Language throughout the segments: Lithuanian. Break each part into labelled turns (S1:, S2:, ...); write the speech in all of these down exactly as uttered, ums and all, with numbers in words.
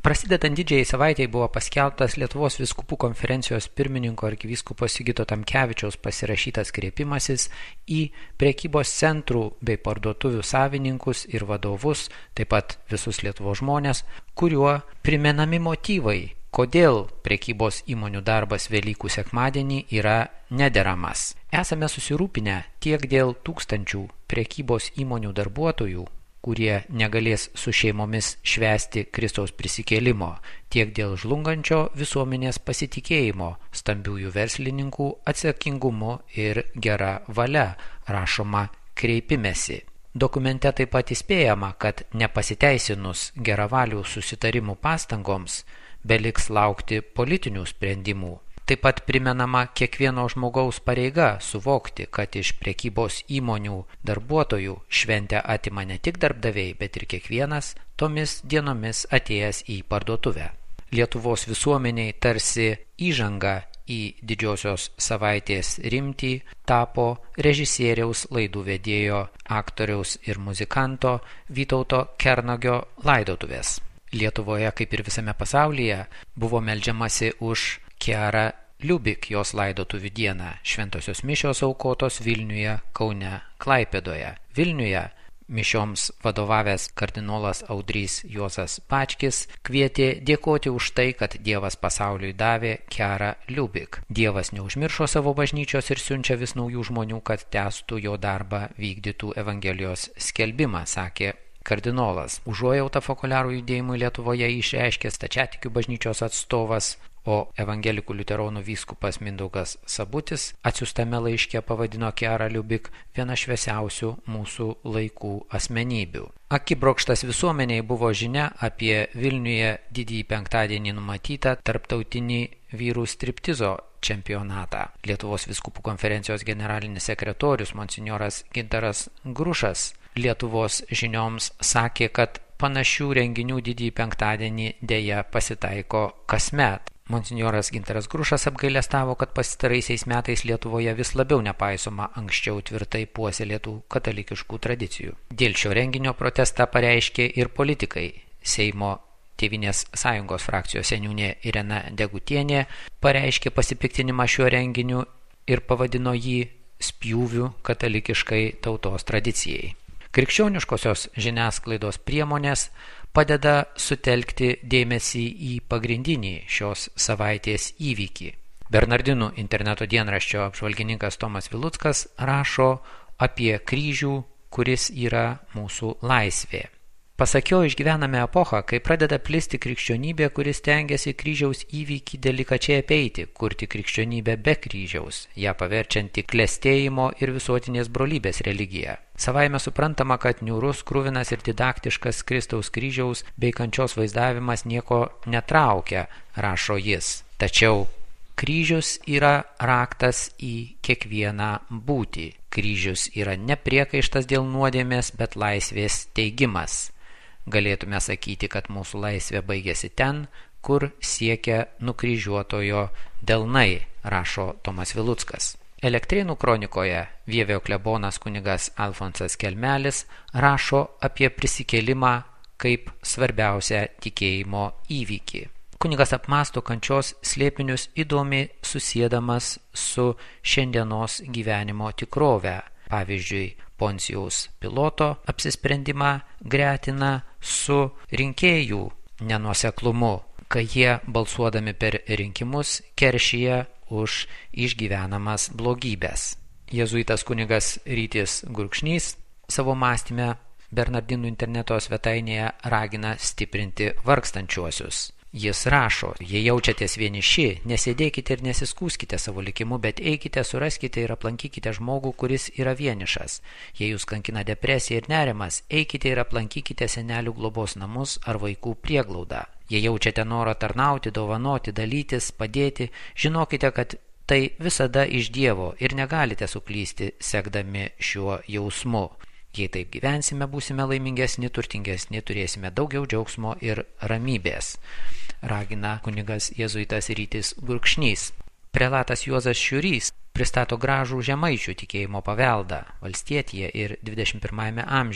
S1: Prasidedant didžiajai savaitei buvo paskelbtas Lietuvos vyskupų konferencijos pirmininko arkivyskupo Sigito Tamkevičiaus pasirašytas kreipimasis į prekybos centrų bei parduotuvių savininkus ir vadovus, taip pat visus Lietuvos žmonės, kuriuo primenami motyvai, kodėl prekybos įmonių darbas Velykų sekmadienį yra nederamas. Esame susirūpinę tiek dėl tūkstančių prekybos įmonių darbuotojų, kurie negalės su šeimomis švęsti Kristaus prisikėlimo, tiek dėl žlungančio visuomenės pasitikėjimo, stambiųjų verslininkų atsakingumu ir gera valia, rašoma kreipimesi. Dokumente taip pat įspėjama, kad nepasiteisinus geravalių susitarimų pastangoms, beliks laukti politinių sprendimų. Taip pat primenama kiekvieno žmogaus pareiga suvokti, kad iš prekybos įmonių darbuotojų šventę atima ne tik darbdaviai, bet ir kiekvienas tomis dienomis atėjęs į parduotuvę. Lietuvos visuomeniai tarsi įžanga į didžiosios savaitės rimtį tapo režisieriaus, laidų vedėjo, aktoriaus ir muzikanto Vytauto Kernagio laidotuvės. Lietuvoje, kaip ir visame pasaulyje, buvo meldžiamasi už Kiarą Liubik jos laidotuvių dieną. Šventosios mišios aukotos Vilniuje, Kaune, Klaipėdoje. Vilniuje mišioms vadovavęs kardinolas Audrys Juozas Bačkis kvietė dėkoti už tai, kad Dievas pasauliui davė Kiarą Liubik. Dievas neužmiršo savo bažnyčios ir siunčia vis naujų žmonių, kad tęstų jo darbą, vykdytų Evangelijos skelbimą, sakė kardinolas. Užuojautą fokuliarų judėjimui Lietuvoje išreiškė stačiatikių bažnyčios atstovas, o evangelikų liuteronų vyskupas Mindaugas Sabutis atsiųstame laiške pavadino Kiarą Liubik viena šviesiausių mūsų laikų asmenybių. Akibrokštas visuomeniai buvo žinia apie Vilniuje didįjį penktadienį numatytą tarptautinį vyrų striptizo čempionatą. Lietuvos vyskupų konferencijos generalinis sekretorius monsinjoras Gintaras Grušas Lietuvos žinioms sakė, kad panašių renginių didįjį penktadienį dėja pasitaiko kasmet. Monsinjoras Gintaras Grušas apgailestavo, kad pastaraisiais metais Lietuvoje vis labiau nepaisoma anksčiau tvirtai puoselėtų katalikiškų tradicijų. Dėl šio renginio protestą pareiškė ir politikai. Seimo Tėvynės sąjungos frakcijos seniūnė Irena Degutienė pareiškė pasipiktinimą šiuo renginiu ir pavadino jį spjūviu katalikiškai tautos tradicijai. Krikščioniškosios žiniasklaidos priemonės padeda sutelkti dėmesį į pagrindinį šios savaitės įvykį. Bernardinų interneto dienraščio apžvalgininkas Tomas Viluckas rašo apie kryžių, kuris yra mūsų laisvė. Pasak jo, išgyvename epochą, kai pradeda plisti krikščionybė, kuris stengiasi kryžiaus įvykį delikačiai apeiti, kurti krikščionybę be kryžiaus, ją paverčianti klestėjimo ir visuotinės brolybės religiją. Savaime suprantama, kad niūrus, kruvinas ir didaktiškas Kristaus kryžiaus bei kančios vaizdavimas nieko netraukia, rašo jis. Tačiau kryžius yra raktas į kiekvieną būtį. Kryžius yra ne priekaištas dėl nuodėmės, bet laisvės teigimas. Galėtume sakyti, kad mūsų laisvė baigėsi ten, kur siekia nukryžiuotojo delnai, rašo Tomas Viluckas. Elektrėnų kronikoje Vievio klebonas kunigas Alfonsas Kelmelis rašo apie prisikėlimą kaip svarbiausią tikėjimo įvykį. Kunigas apmąsto kančios slėpinius įdomiai susiedamas su šiandienos gyvenimo tikrove. Pavyzdžiui, Poncijaus Piloto apsisprendimą gretina su rinkėjų nenuoseklumu, kai jie balsuodami per rinkimus keršija už išgyvenamas blogybės. Jėzuitas kunigas Rytis Gurkšnys savo mąstyme Bernardinų interneto svetainėje ragina stiprinti vargstančiuosius. Jis rašo, jei jaučiatės vieniši, nesėdėkite ir nesiskųskite savo likimu, bet eikite, suraskite ir aplankykite žmogų, kuris yra vienišas. Jei jūs kankina depresija ir nerimas, eikite ir aplankykite senelių globos namus ar vaikų prieglaudą. Jei jaučiate norą tarnauti, dovanoti, dalytis, padėti, žinokite, kad tai visada iš Dievo ir negalite suklysti sekdami šiuo jausmu. Jei taip gyvensime, būsime laimingesni, turtingesni, turėsime daugiau džiaugsmo ir ramybės, ragina kunigas jėzuitas Rytis Gurkšnys. Prelatas Juozas Šiurys pristato gražų žemaičių tikėjimo paveldą valstietyje ir dvidešimt pirmajame amžiuje.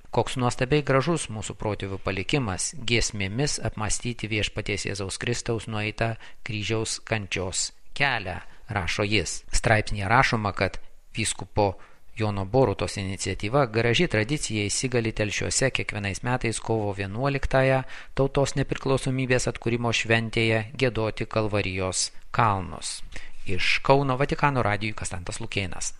S1: Koks nuostabiai gražus mūsų protėvių palikimas giesmėmis apmąstyti Viešpaties Jėzaus Kristaus nueitą kryžiaus kančios kelią, rašo jis. Straipsnėje rašoma, kad vyskupo Jono Borutos iniciatyva graži tradicija įsigali Telšiuose kiekvienais metais kovo vienuoliktąją tautos nepriklausomybės atkūrimo šventėje giedoti Kalvarijos kalnus. Iš Kauno Vatikano radijui Kastantas Lukėnas.